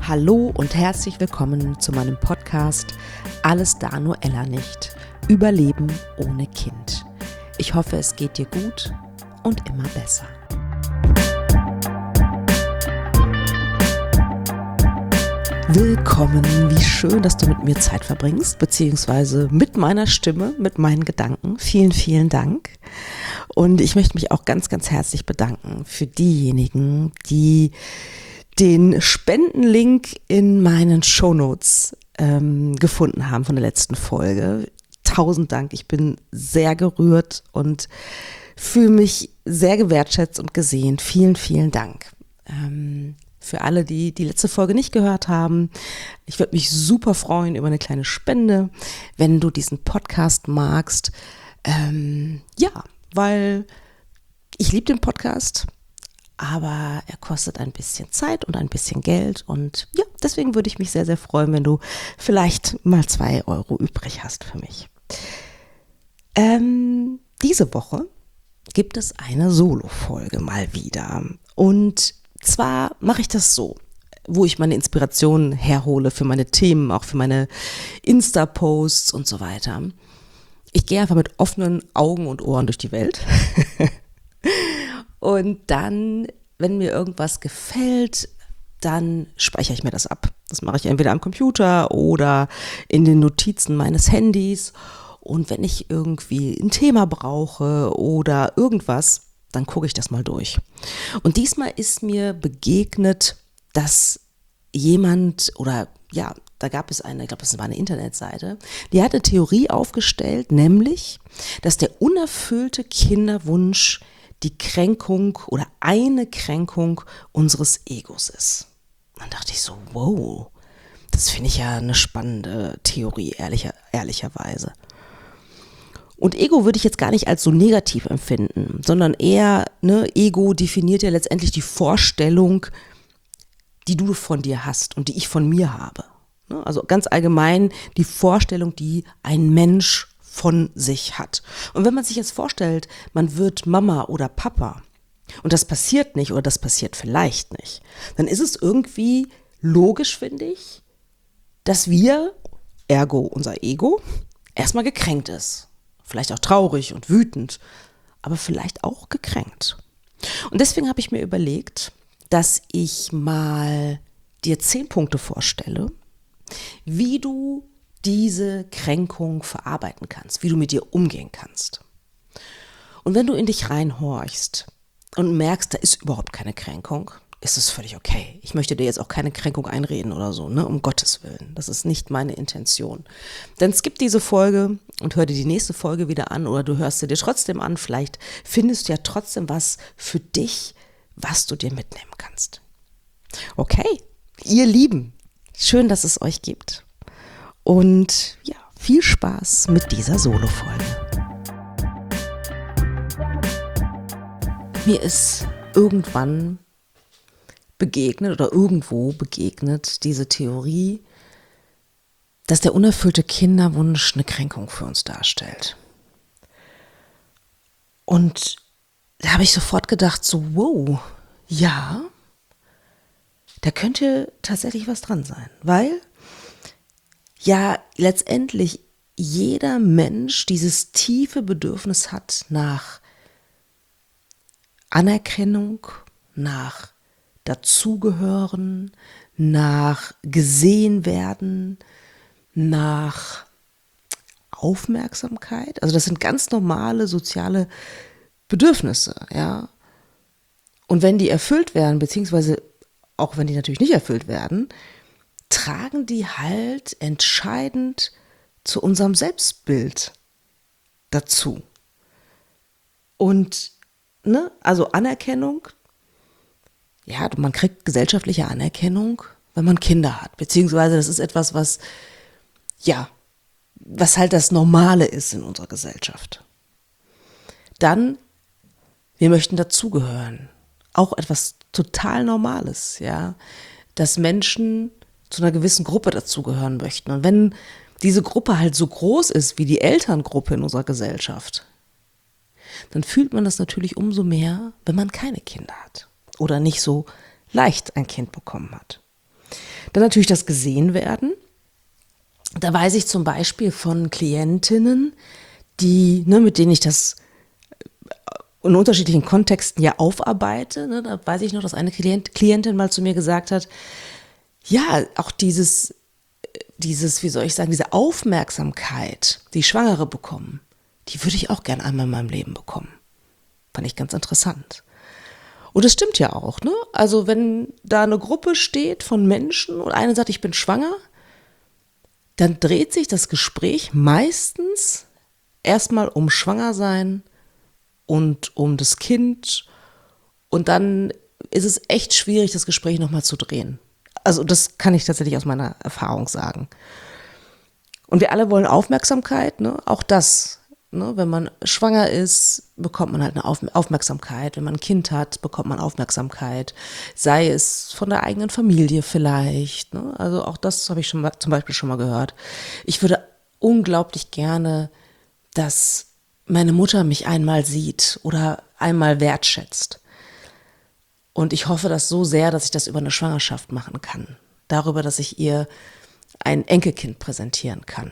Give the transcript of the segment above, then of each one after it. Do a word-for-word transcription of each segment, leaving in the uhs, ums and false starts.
Hallo und herzlich willkommen zu meinem Podcast Alles da nur Ella nicht. Überleben ohne Kind. Ich hoffe, es geht dir gut und immer besser. Willkommen, wie schön, dass du mit mir Zeit verbringst, beziehungsweise mit meiner Stimme, mit meinen Gedanken. Vielen, vielen Dank. Und ich möchte mich auch ganz, ganz herzlich bedanken für diejenigen, die den Spendenlink in meinen Shownotes ähm, gefunden haben von der letzten Folge. Tausend Dank, ich bin sehr gerührt und fühle mich sehr gewertschätzt und gesehen. Vielen, vielen Dank. Ähm, für alle, die die letzte Folge nicht gehört haben, ich würde mich super freuen über eine kleine Spende, wenn du diesen Podcast magst. Ähm, ja, weil ich liebe den Podcast, aber er kostet ein bisschen Zeit und ein bisschen Geld und ja, deswegen würde ich mich sehr, sehr freuen, wenn du vielleicht mal zwei Euro übrig hast für mich. Ähm, diese Woche gibt es eine Solo-Folge mal wieder und zwar mache ich das so, wo ich meine Inspirationen herhole für meine Themen, auch für meine Insta-Posts und so weiter. Ich gehe einfach mit offenen Augen und Ohren durch die Welt. Und dann, wenn mir irgendwas gefällt, dann speichere ich mir das ab. Das mache ich entweder am Computer oder in den Notizen meines Handys. Und wenn ich irgendwie ein Thema brauche oder irgendwas, dann gucke ich das mal durch. Und diesmal ist mir begegnet, dass jemand oder ja, da gab es eine, ich glaube, das war eine Internetseite, die hat eine Theorie aufgestellt, nämlich, dass der unerfüllte Kinderwunsch die Kränkung oder eine Kränkung unseres Egos ist. Dann dachte ich so, wow, das finde ich ja eine spannende Theorie, ehrlicher, ehrlicherweise. Und Ego würde ich jetzt gar nicht als so negativ empfinden, sondern eher, ne, Ego definiert ja letztendlich die Vorstellung, die du von dir hast und die ich von mir habe. Also ganz allgemein die Vorstellung, die ein Mensch von sich hat. Und wenn man sich jetzt vorstellt, man wird Mama oder Papa und das passiert nicht oder das passiert vielleicht nicht, dann ist es irgendwie logisch, finde ich, dass wir, ergo unser Ego, erstmal gekränkt ist. Vielleicht auch traurig und wütend, aber vielleicht auch gekränkt. Und deswegen habe ich mir überlegt, dass ich mal dir zehn Punkte vorstelle, wie du diese Kränkung verarbeiten kannst, wie du mit ihr umgehen kannst. Und wenn du in dich reinhorchst und merkst, da ist überhaupt keine Kränkung, ist es völlig okay. Ich möchte dir jetzt auch keine Kränkung einreden oder so, ne, um Gottes Willen. Das ist nicht meine Intention. Dann skipp diese Folge und hör dir die nächste Folge wieder an oder du hörst sie dir trotzdem an. Vielleicht findest du ja trotzdem was für dich, was du dir mitnehmen kannst. Okay, ihr Lieben, schön, dass es euch gibt. Und ja, viel Spaß mit dieser Solo-Folge. Mir ist irgendwann begegnet oder irgendwo begegnet diese Theorie, dass der unerfüllte Kinderwunsch eine Kränkung für uns darstellt. Und da habe ich sofort gedacht, so wow, ja, da könnte tatsächlich was dran sein, weil ja letztendlich jeder Mensch dieses tiefe Bedürfnis hat nach Anerkennung, nach Dazugehören, nach gesehen werden, nach Aufmerksamkeit. Also das sind ganz normale soziale Bedürfnisse, ja. Und wenn die erfüllt werden, beziehungsweise auch wenn die natürlich nicht erfüllt werden, tragen die halt entscheidend zu unserem Selbstbild dazu. Und, ne, also Anerkennung, ja, man kriegt gesellschaftliche Anerkennung, wenn man Kinder hat, beziehungsweise das ist etwas, was, ja, was halt das Normale ist in unserer Gesellschaft. Dann, wir möchten dazugehören. Auch etwas total Normales, ja, dass Menschen zu einer gewissen Gruppe dazugehören möchten. Und wenn diese Gruppe halt so groß ist wie die Elterngruppe in unserer Gesellschaft, dann fühlt man das natürlich umso mehr, wenn man keine Kinder hat oder nicht so leicht ein Kind bekommen hat. Dann natürlich das gesehen werden. Da weiß ich zum Beispiel von Klientinnen, die, ne, mit denen ich das in unterschiedlichen Kontexten ja aufarbeite. Ne, da weiß ich noch, dass eine Klient, Klientin mal zu mir gesagt hat, ja, auch dieses, dieses, wie soll ich sagen, diese Aufmerksamkeit, die Schwangere bekommen, die würde ich auch gern einmal in meinem Leben bekommen. Fand ich ganz interessant. Und das stimmt ja auch, ne? Also wenn da eine Gruppe steht von Menschen und eine sagt, ich bin schwanger, dann dreht sich das Gespräch meistens erstmal um Schwangersein und um das Kind. Und dann ist es echt schwierig, das Gespräch nochmal zu drehen. Also das kann ich tatsächlich aus meiner Erfahrung sagen. Und wir alle wollen Aufmerksamkeit, ne? Auch das. Ne, wenn man schwanger ist, bekommt man halt eine Auf- Aufmerksamkeit. Wenn man ein Kind hat, bekommt man Aufmerksamkeit. Sei es von der eigenen Familie vielleicht. Ne? Also auch das habe ich schon mal, zum Beispiel schon mal gehört. Ich würde unglaublich gerne, dass meine Mutter mich einmal sieht oder einmal wertschätzt. Und ich hoffe das so sehr, dass ich das über eine Schwangerschaft machen kann. Darüber, dass ich ihr ein Enkelkind präsentieren kann.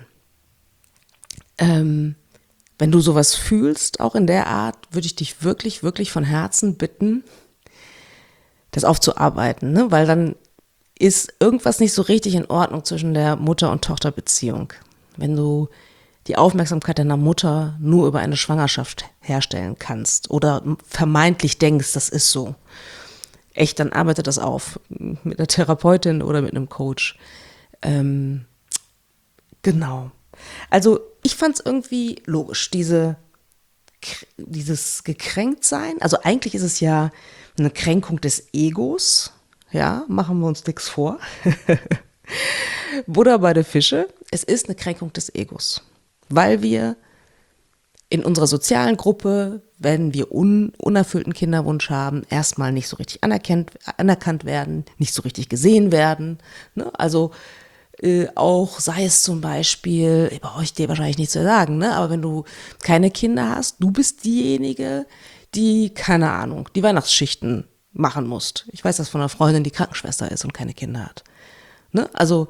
Ähm, Wenn du sowas fühlst, auch in der Art, würde ich dich wirklich, wirklich von Herzen bitten, das aufzuarbeiten, ne? Weil dann ist irgendwas nicht so richtig in Ordnung zwischen der Mutter- und Tochterbeziehung. Wenn du die Aufmerksamkeit deiner Mutter nur über eine Schwangerschaft herstellen kannst oder vermeintlich denkst, das ist so. Echt, dann arbeite das auf mit einer Therapeutin oder mit einem Coach. Ähm, genau. Also ich fand es irgendwie logisch, diese, dieses Gekränktsein. Also eigentlich ist es ja eine Kränkung des Egos. Ja, machen wir uns nichts vor. Buddha bei der Fische. Es ist eine Kränkung des Egos, weil wir in unserer sozialen Gruppe, wenn wir un, unerfüllten Kinderwunsch haben, erstmal nicht so richtig anerkannt, anerkannt werden, nicht so richtig gesehen werden. Ne? Also Äh, auch sei es zum Beispiel, brauche ich dir wahrscheinlich nicht zu sagen, ne? Aber wenn du keine Kinder hast, du bist diejenige, die, keine Ahnung, die Weihnachtsschichten machen musst. Ich weiß das von einer Freundin, die Krankenschwester ist und keine Kinder hat. Ne? Also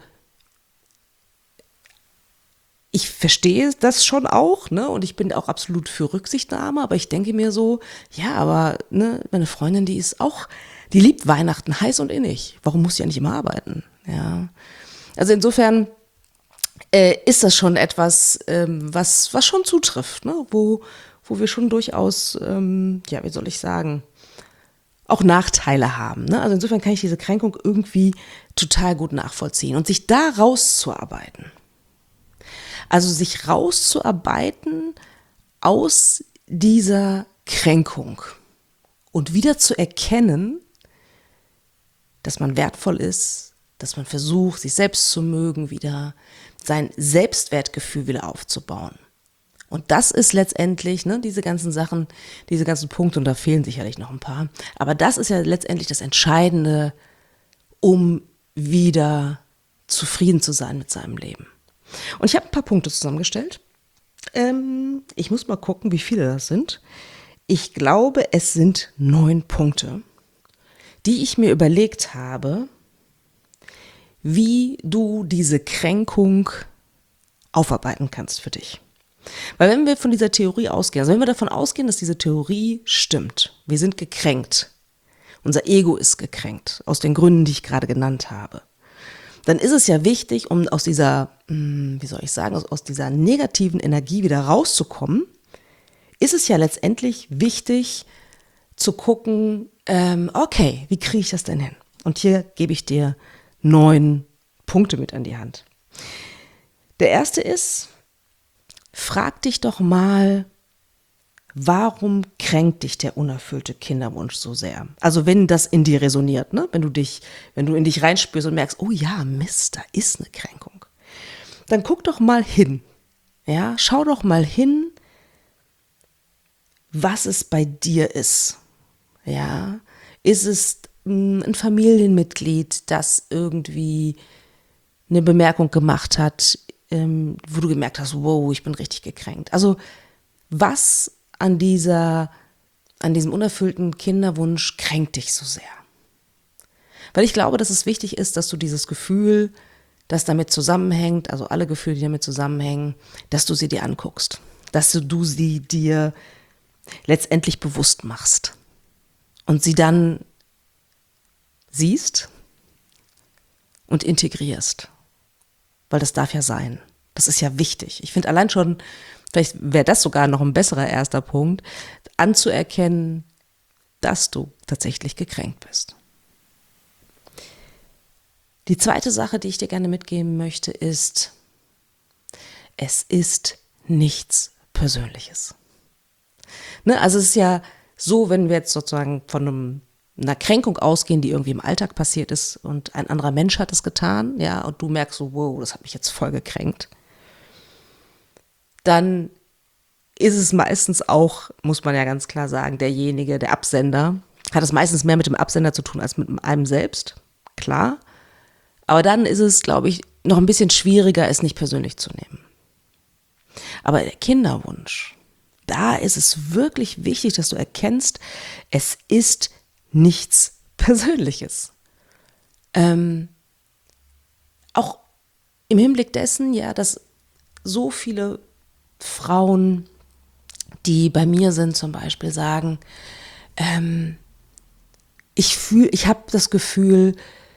ich verstehe das schon auch, ne? Und ich bin auch absolut für Rücksichtnahme, aber ich denke mir so, ja, aber ne, meine Freundin, die ist auch, die liebt Weihnachten heiß und innig. Warum muss sie ja nicht immer arbeiten? Ja. Also insofern äh, ist das schon etwas, ähm, was, was schon zutrifft, ne? Wo, wo wir schon durchaus, ähm, ja, wie soll ich sagen, auch Nachteile haben. Ne? Also insofern kann ich diese Kränkung irgendwie total gut nachvollziehen und sich da rauszuarbeiten. Also sich rauszuarbeiten aus dieser Kränkung und wieder zu erkennen, dass man wertvoll ist, dass man versucht, sich selbst zu mögen, wieder sein Selbstwertgefühl wieder aufzubauen. Und das ist letztendlich, ne, diese ganzen Sachen, diese ganzen Punkte, und da fehlen sicherlich noch ein paar, aber das ist ja letztendlich das Entscheidende, um wieder zufrieden zu sein mit seinem Leben. Und ich habe ein paar Punkte zusammengestellt. Ähm, ich muss mal gucken, wie viele das sind. Ich glaube, es sind neun Punkte, die ich mir überlegt habe, wie du diese Kränkung aufarbeiten kannst für dich. Weil wenn wir von dieser Theorie ausgehen, also wenn wir davon ausgehen, dass diese Theorie stimmt, wir sind gekränkt, unser Ego ist gekränkt, aus den Gründen, die ich gerade genannt habe, dann ist es ja wichtig, um aus dieser, wie soll ich sagen, aus dieser negativen Energie wieder rauszukommen, ist es ja letztendlich wichtig zu gucken, ähm, okay, wie kriege ich das denn hin? Und hier gebe ich dir neun Punkte mit an die Hand. Der erste ist, frag dich doch mal, warum kränkt dich der unerfüllte Kinderwunsch so sehr? Also wenn das in dir resoniert, ne? Wenn du dich, wenn du in dich reinspürst und merkst, oh ja, Mist, da ist eine Kränkung. Dann guck doch mal hin. Ja, schau doch mal hin, was es bei dir ist. Ja, ist es mh, ein Familienmitglied, das irgendwie eine Bemerkung gemacht hat, ähm, wo du gemerkt hast, wow, ich bin richtig gekränkt. Also was an dieser, an diesem unerfüllten Kinderwunsch kränkt dich so sehr? Weil ich glaube, dass es wichtig ist, dass du dieses Gefühl, das damit zusammenhängt, also alle Gefühle, die damit zusammenhängen, dass du sie dir anguckst. Dass du, du sie dir letztendlich bewusst machst. Und sie dann siehst und integrierst. Weil das darf ja sein. Das ist ja wichtig. Ich finde allein schon, vielleicht wäre das sogar noch ein besserer erster Punkt, anzuerkennen, dass du tatsächlich gekränkt bist. Die zweite Sache, die ich dir gerne mitgeben möchte, ist, es ist nichts Persönliches. Ne, also es ist ja so, wenn wir jetzt sozusagen von einem, einer Kränkung ausgehen, die irgendwie im Alltag passiert ist und ein anderer Mensch hat es getan, ja, und du merkst so, wow, das hat mich jetzt voll gekränkt, dann ist es meistens auch, muss man ja ganz klar sagen, derjenige, der Absender, hat es meistens mehr mit dem Absender zu tun als mit einem selbst, klar. Aber dann ist es, glaube ich, noch ein bisschen schwieriger, es nicht persönlich zu nehmen. Aber der Kinderwunsch, da ist es wirklich wichtig, dass du erkennst, es ist nichts Persönliches. Ähm, auch im Hinblick dessen, ja, dass so viele Frauen, die bei mir sind zum Beispiel, sagen, ähm, ich fühle, ich habe das Gefühl,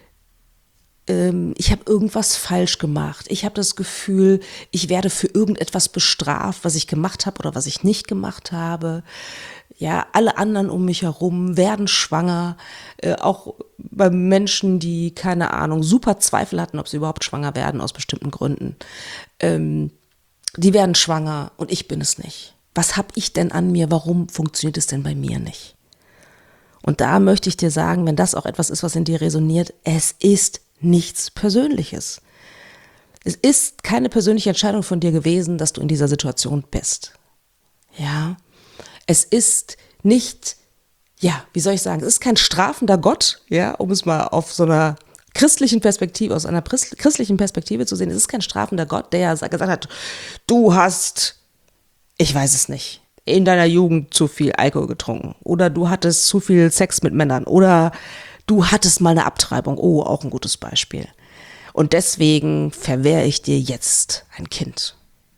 ähm, ich habe irgendwas falsch gemacht. Ich habe das Gefühl, ich werde für irgendetwas bestraft, was ich gemacht habe oder was ich nicht gemacht habe. Ja, alle anderen um mich herum werden schwanger, äh, auch bei Menschen, die, keine Ahnung, super Zweifel hatten, ob sie überhaupt schwanger werden aus bestimmten Gründen. Ähm, die werden schwanger und ich bin es nicht. Was habe ich denn an mir? Warum funktioniert es denn bei mir nicht? Und da möchte ich dir sagen, wenn das auch etwas ist, was in dir resoniert, es ist nichts Persönliches. Es ist keine persönliche Entscheidung von dir gewesen, dass du in dieser Situation bist. Ja, es ist nicht, ja, wie soll ich sagen, es ist kein strafender Gott, ja, um es mal auf so einer christlichen Perspektive, aus einer christlichen Perspektive zu sehen. Es ist kein strafender Gott, der ja gesagt hat, du hast, ich weiß es nicht, in deiner Jugend zu viel Alkohol getrunken oder du hattest zu viel Sex mit Männern oder du hattest mal eine Abtreibung. Oh, auch ein gutes Beispiel. Und deswegen verwehre ich dir jetzt ein Kind.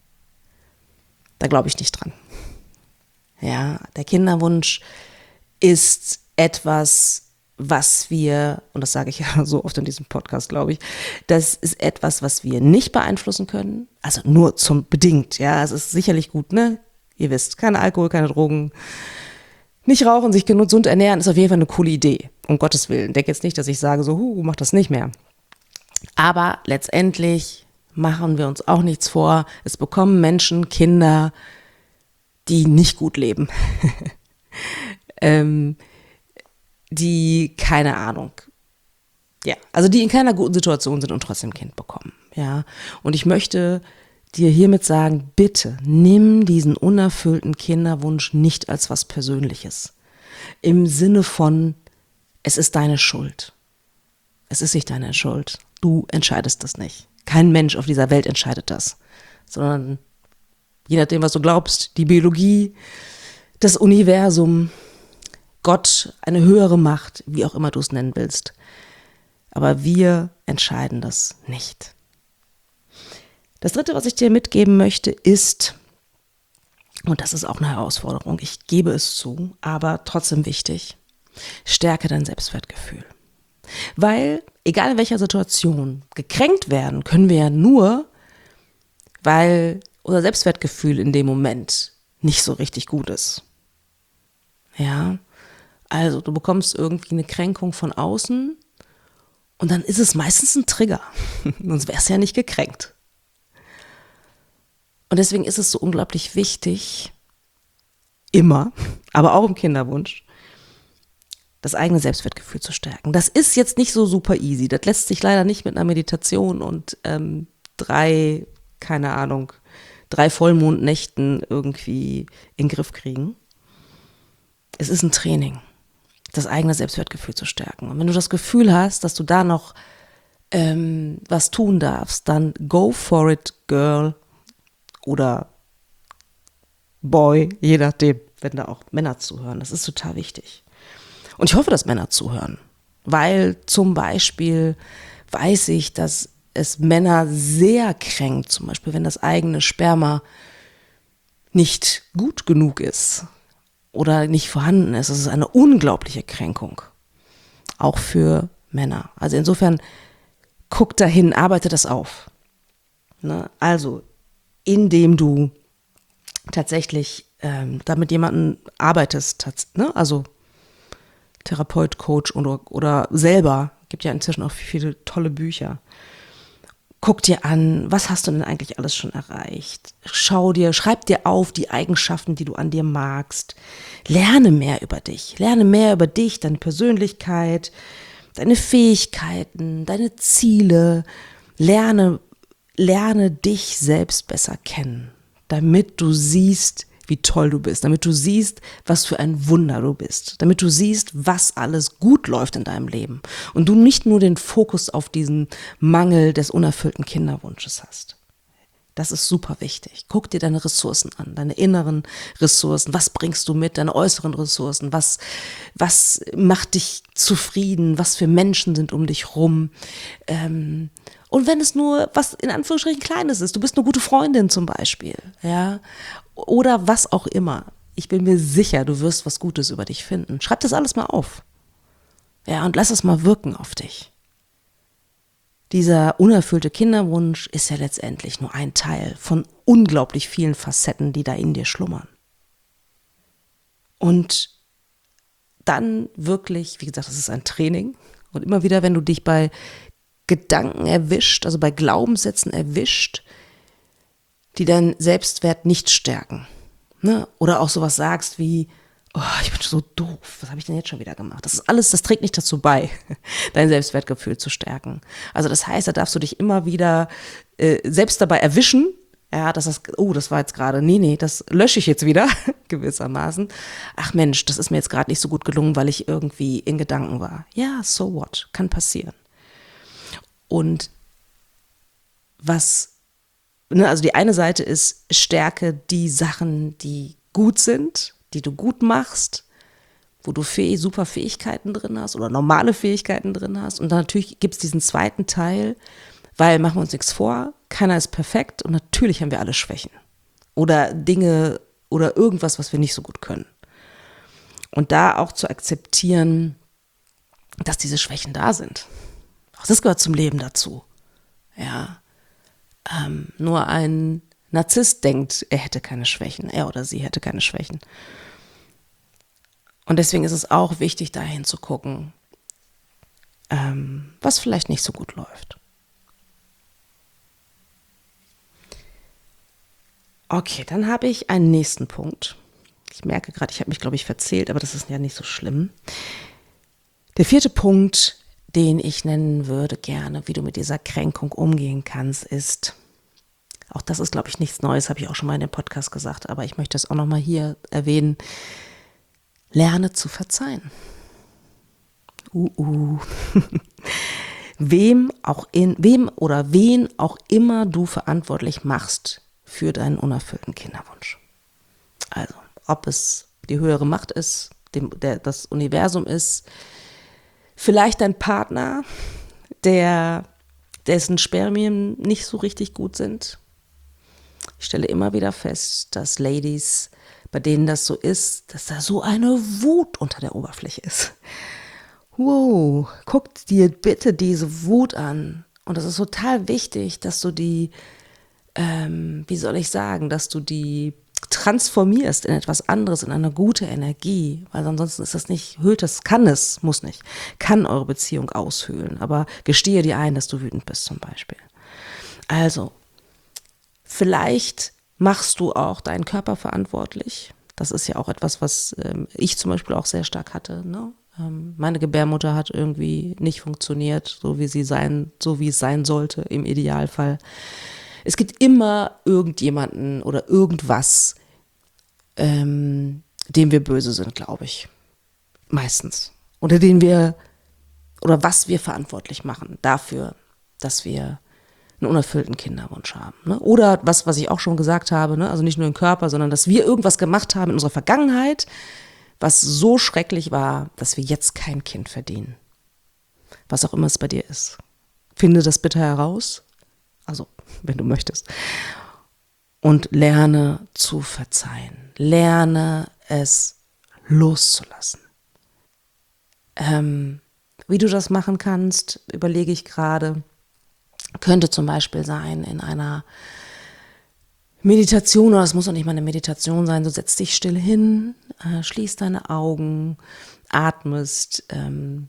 Da glaube ich nicht dran. Ja, der Kinderwunsch ist etwas, was wir, und das sage ich ja so oft in diesem Podcast, glaube ich, das ist etwas, was wir nicht beeinflussen können. Also nur zum bedingt, ja. Es ist sicherlich gut, ne? Ihr wisst, kein Alkohol, keine Drogen, nicht rauchen, sich gesund ernähren, ist auf jeden Fall eine coole Idee. Um Gottes Willen. Denk jetzt nicht, dass ich sage so, hu, mach das nicht mehr. Aber letztendlich machen wir uns auch nichts vor. Es bekommen Menschen, Kinder, die nicht gut leben. ähm, die, keine Ahnung, ja, also die in keiner guten Situation sind und trotzdem ein Kind bekommen. Ja, und ich möchte dir hiermit sagen, bitte nimm diesen unerfüllten Kinderwunsch nicht als was Persönliches. Im Sinne von, es ist deine Schuld. Es ist nicht deine Schuld. Du entscheidest das nicht. Kein Mensch auf dieser Welt entscheidet das. Sondern, je nachdem, was du glaubst, die Biologie, das Universum, Gott, eine höhere Macht, wie auch immer du es nennen willst. Aber wir entscheiden das nicht. Das Dritte, was ich dir mitgeben möchte, ist, und das ist auch eine Herausforderung, ich gebe es zu, aber trotzdem wichtig, stärke dein Selbstwertgefühl. Weil, egal in welcher Situation, gekränkt werden können wir ja nur, weil unser Selbstwertgefühl in dem Moment nicht so richtig gut ist. Ja, also du bekommst irgendwie eine Kränkung von außen und dann ist es meistens ein Trigger, sonst wärst du ja nicht gekränkt. Und deswegen ist es so unglaublich wichtig, immer, aber auch im Kinderwunsch, das eigene Selbstwertgefühl zu stärken. Das ist jetzt nicht so super easy. Das lässt sich leider nicht mit einer Meditation und ähm, drei, keine Ahnung, drei Vollmondnächten irgendwie in den Griff kriegen. Es ist ein Training, das eigene Selbstwertgefühl zu stärken. Und wenn du das Gefühl hast, dass du da noch ähm, was tun darfst, dann go for it, girl. Oder Boy, je nachdem, wenn da auch Männer zuhören. Das ist total wichtig. Und ich hoffe, dass Männer zuhören. Weil zum Beispiel weiß ich, dass es Männer sehr kränkt, zum Beispiel wenn das eigene Sperma nicht gut genug ist oder nicht vorhanden ist. Das ist eine unglaubliche Kränkung, auch für Männer. Also insofern, guck dahin, arbeite das auf. Ne? Also, indem du tatsächlich ähm, da mit jemandem arbeitest, ne? Also Therapeut, Coach oder, oder selber, gibt ja inzwischen auch viele tolle Bücher. Guck dir an, was hast du denn eigentlich alles schon erreicht? Schau dir, schreib dir auf die Eigenschaften, die du an dir magst. Lerne mehr über dich. Lerne mehr über dich, deine Persönlichkeit, deine Fähigkeiten, deine Ziele. Lerne, lerne dich selbst besser kennen, damit du siehst, wie toll du bist, damit du siehst, was für ein Wunder du bist, damit du siehst, was alles gut läuft in deinem Leben und du nicht nur den Fokus auf diesen Mangel des unerfüllten Kinderwunsches hast. Das ist super wichtig. Guck dir deine Ressourcen an, deine inneren Ressourcen. Was bringst du mit, deine äußeren Ressourcen? Was, was macht dich zufrieden? Was für Menschen sind um dich rum? Ähm, und wenn es nur was in Anführungsstrichen Kleines ist, du bist eine gute Freundin zum Beispiel, ja, oder was auch immer. Ich bin mir sicher, du wirst was Gutes über dich finden. Schreib das alles mal auf. Ja, und lass es mal wirken auf dich. Dieser unerfüllte Kinderwunsch ist ja letztendlich nur ein Teil von unglaublich vielen Facetten, die da in dir schlummern. Und dann wirklich, wie gesagt, das ist ein Training. Und immer wieder, wenn du dich bei Gedanken erwischt, also bei Glaubenssätzen erwischt, die deinen Selbstwert nicht stärken. Ne? Oder auch sowas sagst wie, oh, ich bin so doof, was habe ich denn jetzt schon wieder gemacht? Das ist alles, das trägt nicht dazu bei, dein Selbstwertgefühl zu stärken. Also das heißt, da darfst du dich immer wieder äh, selbst dabei erwischen, ja, dass das, oh, das war jetzt gerade, nee, nee, das lösche ich jetzt wieder, gewissermaßen. Ach Mensch, das ist mir jetzt gerade nicht so gut gelungen, weil ich irgendwie in Gedanken war. Ja, so what, kann passieren. Und was Also die eine Seite ist, stärke die Sachen, die gut sind, die du gut machst, wo du fäh- super Fähigkeiten drin hast oder normale Fähigkeiten drin hast. Und dann natürlich gibt es diesen zweiten Teil, weil, machen wir uns nichts vor, keiner ist perfekt und natürlich haben wir alle Schwächen oder Dinge oder irgendwas, was wir nicht so gut können. Und da auch zu akzeptieren, dass diese Schwächen da sind. Auch das gehört zum Leben dazu. Ja. Ähm, nur ein Narzisst denkt, er hätte keine Schwächen, er oder sie hätte keine Schwächen. Und deswegen ist es auch wichtig, dahin zu gucken, ähm, was vielleicht nicht so gut läuft. Okay, dann habe ich einen nächsten Punkt. Ich merke gerade, ich habe mich, glaube ich, verzählt, aber das ist ja nicht so schlimm. Der vierte Punkt, den ich nennen würde gerne, wie du mit dieser Kränkung umgehen kannst, ist, auch das ist, glaube ich, nichts Neues, habe ich auch schon mal in dem Podcast gesagt, aber ich möchte es auch nochmal hier erwähnen, lerne zu verzeihen. Uh, uh. wem auch in, wem oder wen auch immer du verantwortlich machst für deinen unerfüllten Kinderwunsch. Also, ob es die höhere Macht ist, dem, der, das Universum ist, vielleicht dein Partner, der, dessen Spermien nicht so richtig gut sind. Ich stelle immer wieder fest, dass Ladies, bei denen das so ist, dass da so eine Wut unter der Oberfläche ist. Wow, guck dir bitte diese Wut an. Und das ist total wichtig, dass du die, ähm, wie soll ich sagen, dass du die transformierst in etwas anderes, in eine gute Energie, weil ansonsten ist das nicht, hüllt das, kann es, muss nicht, kann eure Beziehung aushöhlen, aber gestehe dir ein, dass du wütend bist zum Beispiel. Also, vielleicht machst du auch deinen Körper verantwortlich, das ist ja auch etwas, was ähm, ich zum Beispiel auch sehr stark hatte, ne? ähm, meine Gebärmutter hat irgendwie nicht funktioniert, so wie sie sein, so wie es sein sollte im Idealfall. Es gibt immer irgendjemanden oder irgendwas, ähm, dem wir böse sind, glaube ich. Meistens. Oder den wir, oder was wir verantwortlich machen dafür, dass wir einen unerfüllten Kinderwunsch haben. Ne? Oder was, was ich auch schon gesagt habe, ne? Also nicht nur im Körper, sondern dass wir irgendwas gemacht haben in unserer Vergangenheit, was so schrecklich war, dass wir jetzt kein Kind verdienen. was auch immer es bei dir ist. Finde das bitte heraus, also wenn du möchtest, und lerne zu verzeihen. Lerne es loszulassen. Ähm, wie du das machen kannst, überlege ich gerade, könnte zum Beispiel sein in einer Meditation, oder es muss auch nicht mal eine Meditation sein, du setzt dich still hin, äh, schließt deine Augen, atmest, ähm,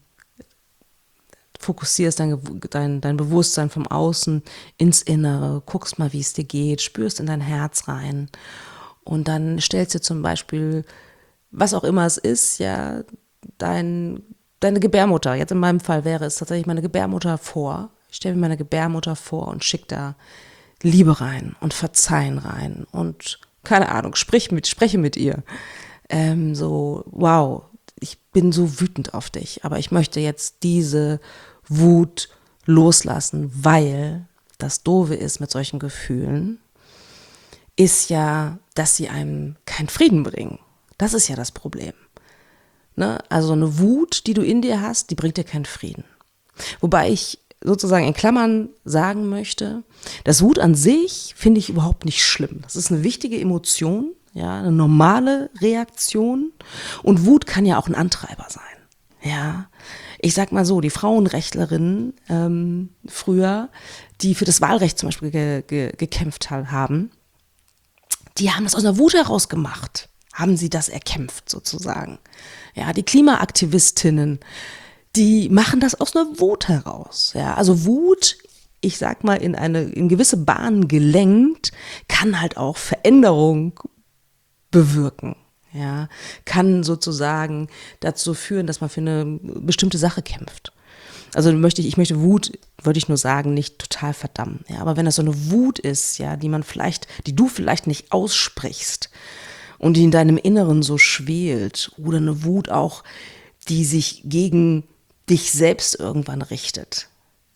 fokussierst dein, dein, dein Bewusstsein vom Außen ins Innere, guckst mal, wie es dir geht, spürst in dein Herz rein und dann stellst dir zum Beispiel, was auch immer es ist, ja, dein, deine Gebärmutter, jetzt in meinem Fall wäre es tatsächlich meine Gebärmutter vor, ich stelle mir meine Gebärmutter vor und schicke da Liebe rein und Verzeihen rein und keine Ahnung, sprich mit, spreche mit ihr, ähm, so, wow, ich bin so wütend auf dich, aber ich möchte jetzt diese Wut loslassen, weil das Doofe ist mit solchen Gefühlen, ist ja, dass sie einem keinen Frieden bringen. Das ist ja das Problem. Ne? Also eine Wut, die du in dir hast, die bringt dir keinen Frieden. Wobei ich sozusagen in Klammern sagen möchte, das Wut an sich finde ich überhaupt nicht schlimm. Das ist eine wichtige Emotion, ja, eine normale Reaktion. Und Wut kann ja auch ein Antreiber sein. Ja, ich sag mal so, die Frauenrechtlerinnen ähm, früher, die für das Wahlrecht zum Beispiel ge- ge- gekämpft haben, die haben das aus einer Wut heraus gemacht, haben sie das erkämpft sozusagen. Ja, die Klimaaktivistinnen, die machen das aus einer Wut heraus. Ja, also Wut, ich sag mal, in eine in gewisse Bahnen gelenkt, kann halt auch Veränderung bewirken. Ja, kann sozusagen dazu führen, dass man für eine bestimmte Sache kämpft. Also möchte ich, ich möchte Wut, würde ich nur sagen, nicht total verdammen. Ja, aber wenn das so eine Wut ist, ja, die man vielleicht, die du vielleicht nicht aussprichst und die in deinem Inneren so schwelt, oder eine Wut auch, die sich gegen dich selbst irgendwann richtet.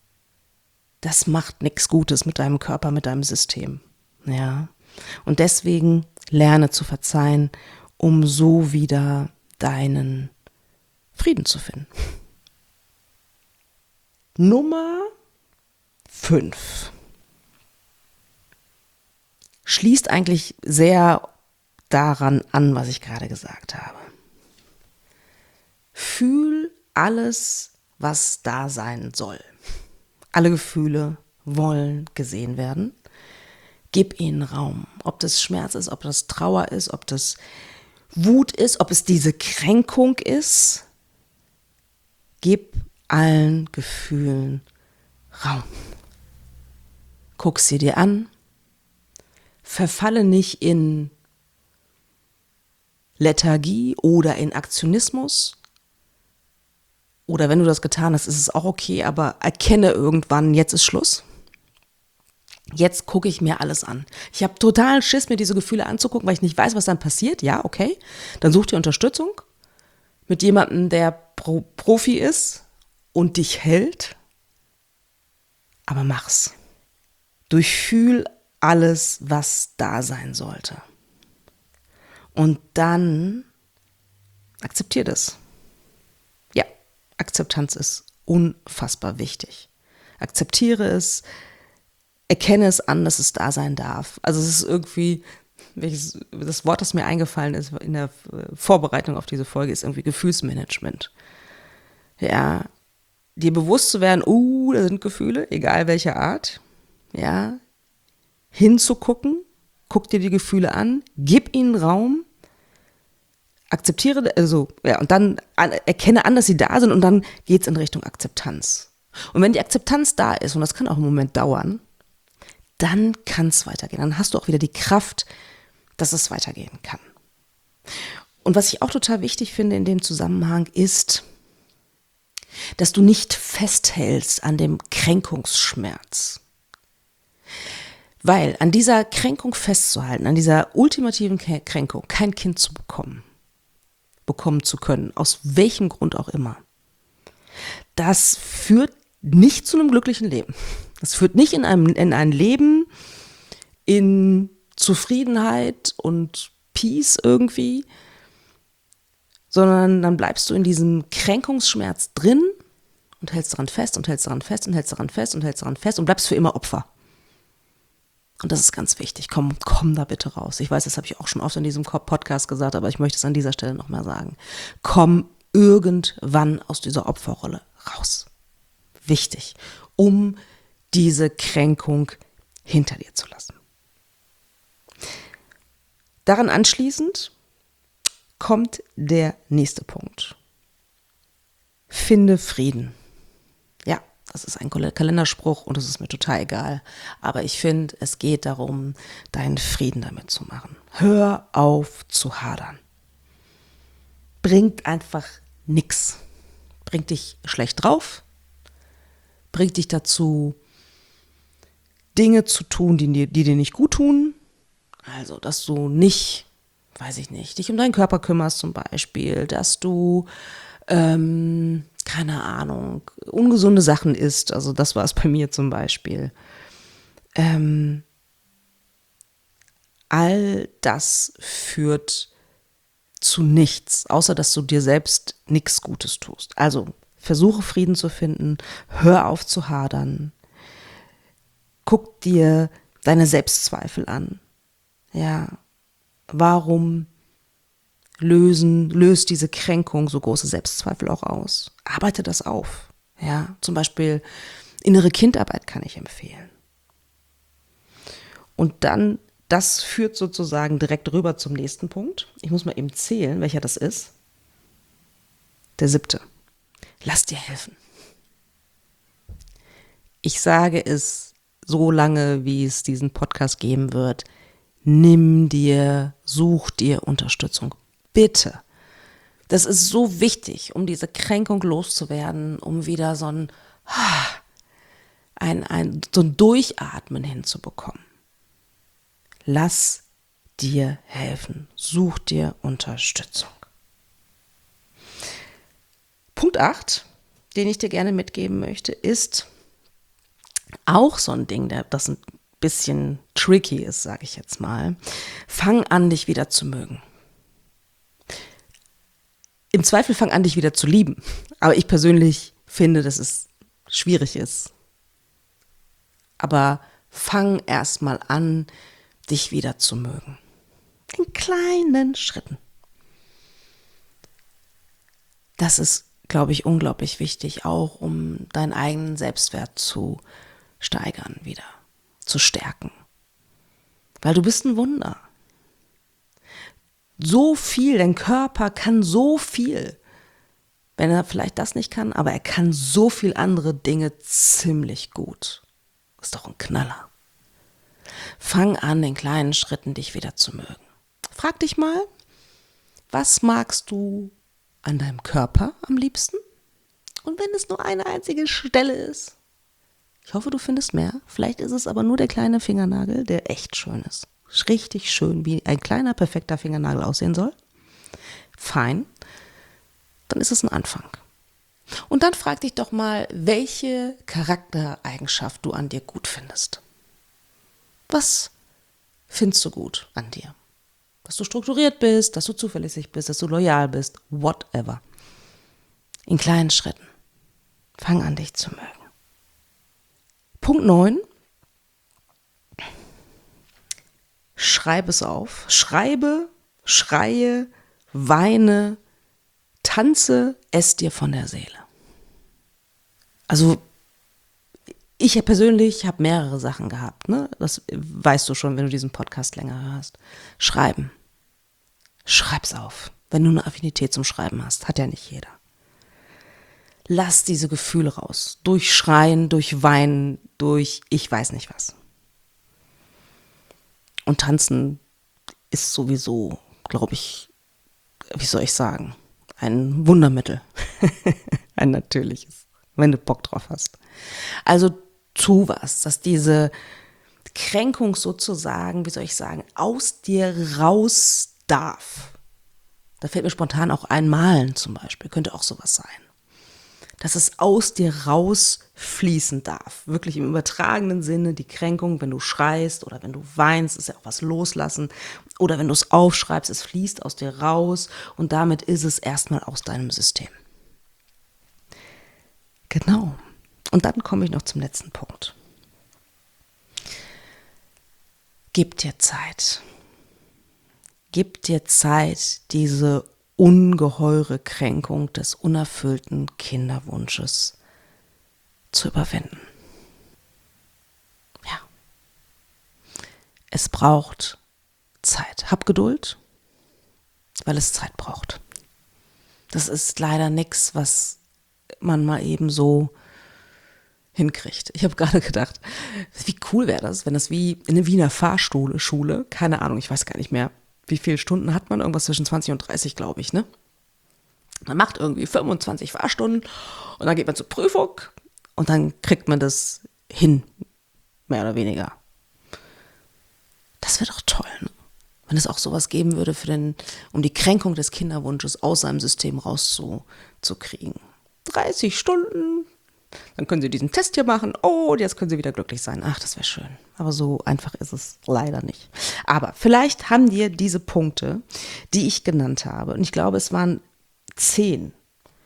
Das macht nichts Gutes mit deinem Körper, mit deinem System. Ja. Und deswegen lerne zu verzeihen, um so wieder deinen Frieden zu finden. Nummer fünf. Schließt eigentlich sehr daran an, was ich gerade gesagt habe. Fühl alles, was da sein soll. Alle Gefühle wollen gesehen werden. Gib ihnen Raum. Ob das Schmerz ist, ob das Trauer ist, ob das Wut ist, ob es diese Kränkung ist. Gib allen Gefühlen Raum. Guck sie dir an. Verfalle nicht in Lethargie oder in Aktionismus. Oder wenn du das getan hast, ist es auch okay, aber erkenne irgendwann, jetzt ist Schluss. Jetzt gucke ich mir alles an. Ich habe totalen Schiss, mir diese Gefühle anzugucken, weil ich nicht weiß, was dann passiert. Ja, okay. Dann such dir Unterstützung mit jemandem, der Pro- Profi ist und dich hält. Aber mach's. Durchfühl alles, was da sein sollte. Und dann akzeptier das. Ja, Akzeptanz ist unfassbar wichtig. Akzeptiere es, erkenne es an, dass es da sein darf. Also es ist irgendwie, welches, das Wort, das mir eingefallen ist in der Vorbereitung auf diese Folge, ist irgendwie Gefühlsmanagement. Ja, dir bewusst zu werden, uh, da sind Gefühle, egal welcher Art, ja, hinzugucken, guck dir die Gefühle an, gib ihnen Raum, akzeptiere, also, ja, und dann an, erkenne an, dass sie da sind und dann geht's in Richtung Akzeptanz. Und wenn die Akzeptanz da ist, und das kann auch einen Moment dauern, dann kann es weitergehen. Dann hast du auch wieder die Kraft, dass es weitergehen kann. Und was ich auch total wichtig finde in dem Zusammenhang ist, dass du nicht festhältst an dem Kränkungsschmerz. Weil an dieser Kränkung festzuhalten, an dieser ultimativen Kränkung, kein Kind zu bekommen, bekommen zu können, aus welchem Grund auch immer, das führt nicht zu einem glücklichen Leben. Das führt nicht in, einem, in ein Leben in Zufriedenheit und Peace irgendwie, sondern dann bleibst du in diesem Kränkungsschmerz drin und hältst daran fest und hältst daran fest und hältst daran fest und hältst daran fest und bleibst für immer Opfer. Und das ist ganz wichtig. Komm, komm da bitte raus. Ich weiß, das habe ich auch schon oft in diesem Podcast gesagt, aber ich möchte es an dieser Stelle nochmal sagen. Komm irgendwann aus dieser Opferrolle raus. Wichtig, um diese Kränkung hinter dir zu lassen. Daran anschließend kommt der nächste Punkt. Finde Frieden. Ja, das ist ein Kalenderspruch und es ist mir total egal. Aber ich finde, es geht darum, deinen Frieden damit zu machen. Hör auf zu hadern. Bringt einfach nichts. Bringt dich schlecht drauf. Bringt dich dazu, Dinge zu tun, die, die, die dir nicht gut tun. Also, dass du nicht, weiß ich nicht, dich um deinen Körper kümmerst zum Beispiel, dass du, ähm, keine Ahnung, ungesunde Sachen isst. Also das war es bei mir zum Beispiel. Ähm, all das führt zu nichts, außer dass du dir selbst nichts Gutes tust. Also versuche Frieden zu finden, hör auf zu hadern, guck dir deine Selbstzweifel an. Ja, warum lösen, löst diese Kränkung so große Selbstzweifel auch aus? Arbeite das auf. Ja, zum Beispiel innere Kindarbeit kann ich empfehlen. Und dann, das führt sozusagen direkt rüber zum nächsten Punkt. Ich muss mal eben zählen, welcher das ist. Der siebte. Lass dir helfen. Ich sage es so lange, wie es diesen Podcast geben wird. Nimm dir, such dir Unterstützung. Bitte. Das ist so wichtig, um diese Kränkung loszuwerden, um wieder so ein, ein, ein, so ein Durchatmen hinzubekommen. Lass dir helfen. Such dir Unterstützung. Punkt acht, den ich dir gerne mitgeben möchte, ist auch so ein Ding, das ein bisschen tricky ist, sage ich jetzt mal. Fang an, dich wieder zu mögen. Im Zweifel fang an, dich wieder zu lieben. Aber ich persönlich finde, dass es schwierig ist. Aber fang erst mal an, dich wieder zu mögen. In kleinen Schritten. Das ist, glaube ich, unglaublich wichtig, auch um deinen eigenen Selbstwert zu steigern wieder, zu stärken. Weil du bist ein Wunder. So viel, dein Körper kann so viel. Wenn er vielleicht das nicht kann, aber er kann so viel andere Dinge ziemlich gut. Ist doch ein Knaller. Fang an, in kleinen Schritten dich wieder zu mögen. Frag dich mal, was magst du an deinem Körper am liebsten? Und wenn es nur eine einzige Stelle ist, ich hoffe, du findest mehr. Vielleicht ist es aber nur der kleine Fingernagel, der echt schön ist. Richtig schön, wie ein kleiner, perfekter Fingernagel aussehen soll. Fein. Dann ist es ein Anfang. Und dann frag dich doch mal, welche Charaktereigenschaft du an dir gut findest. Was findest du gut an dir? Dass du strukturiert bist, dass du zuverlässig bist, dass du loyal bist, whatever. In kleinen Schritten. Fang an, dich zu mögen. Punkt neun. Schreib es auf. Schreibe, schreie, weine, tanze es dir von der Seele. Also ich persönlich habe mehrere Sachen gehabt. Ne? Das weißt du schon, wenn du diesen Podcast länger hörst. Schreiben. Schreib's auf. Wenn du eine Affinität zum Schreiben hast. Hat ja nicht jeder. Lass diese Gefühle raus. Durch Schreien, durch Weinen, durch ich weiß nicht was. Und tanzen ist sowieso, glaube ich, wie soll ich sagen, ein Wundermittel. Ein natürliches, wenn du Bock drauf hast. Also tu was, dass diese Kränkung sozusagen, wie soll ich sagen, aus dir raus darf. Da fällt mir spontan auch ein Malen zum Beispiel, könnte auch sowas sein. Dass es aus dir rausfließen darf. Wirklich im übertragenen Sinne die Kränkung, wenn du schreist oder wenn du weinst, ist ja auch was loslassen. Oder wenn du es aufschreibst, es fließt aus dir raus und damit ist es erstmal aus deinem System. Genau. Und dann komme ich noch zum letzten Punkt. Gib dir Zeit. Gib dir Zeit, diese ungeheure Kränkung des unerfüllten Kinderwunsches zu überwinden. Ja. Es braucht Zeit. Hab Geduld, weil es Zeit braucht. Das ist leider nichts, was man mal eben so hinkriegt. Ich habe gerade gedacht, wie cool wäre das, wenn das wie in einer Wiener Fahrschule, Schule, keine Ahnung, ich weiß gar nicht mehr, wie viele Stunden hat man, irgendwas zwischen zwanzig und dreißig, glaube ich, ne? Man macht irgendwie fünfundzwanzig Fahrstunden und dann geht man zur Prüfung und dann kriegt man das hin, mehr oder weniger. Das wäre doch toll, ne? Wenn es auch sowas geben würde, für den, um die Kränkung des Kinderwunsches aus seinem System rauszukriegen. dreißig Stunden, dann können Sie diesen Test hier machen. Oh, jetzt können Sie wieder glücklich sein. Ach, das wäre schön. Aber so einfach ist es leider nicht. Aber vielleicht haben dir diese Punkte, die ich genannt habe, und ich glaube, es waren zehn.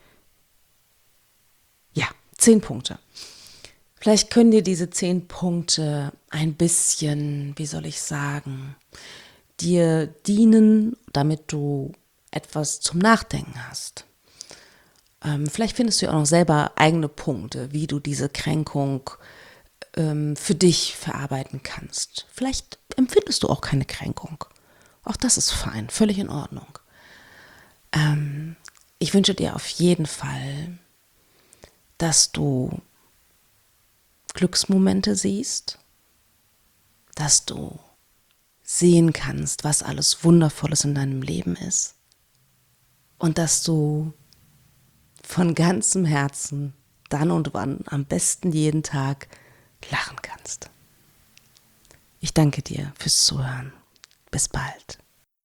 Ja, zehn Punkte. Vielleicht können dir diese zehn Punkte ein bisschen, wie soll ich sagen, dir dienen, damit du etwas zum Nachdenken hast. Ähm, vielleicht findest du ja auch noch selber eigene Punkte, wie du diese Kränkung ähm, für dich verarbeiten kannst. Vielleicht empfindest du auch keine Kränkung. Auch das ist fein, völlig in Ordnung. Ähm, ich wünsche dir auf jeden Fall, dass du Glücksmomente siehst, dass du sehen kannst, was alles Wundervolles in deinem Leben ist und dass du von ganzem Herzen dann und wann, am besten jeden Tag, lachen kannst. Ich danke dir fürs Zuhören. Bis bald.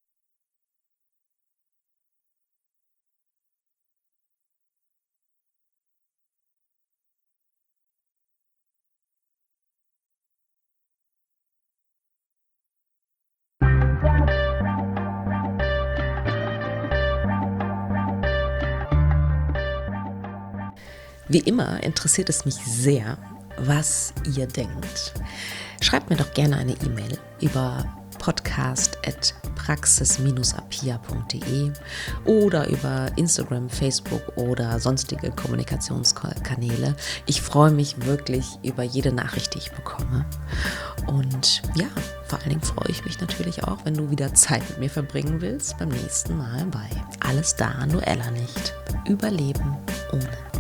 Wie immer interessiert es mich sehr, was ihr denkt. Schreibt mir doch gerne eine E-Mail über podcast at praxis dash apia punkt de oder über Instagram, Facebook oder sonstige Kommunikationskanäle. Ich freue mich wirklich über jede Nachricht, die ich bekomme. Und ja, vor allen Dingen freue ich mich natürlich auch, wenn du wieder Zeit mit mir verbringen willst, beim nächsten Mal bei Alles da, nur Ella nicht. Überleben ohne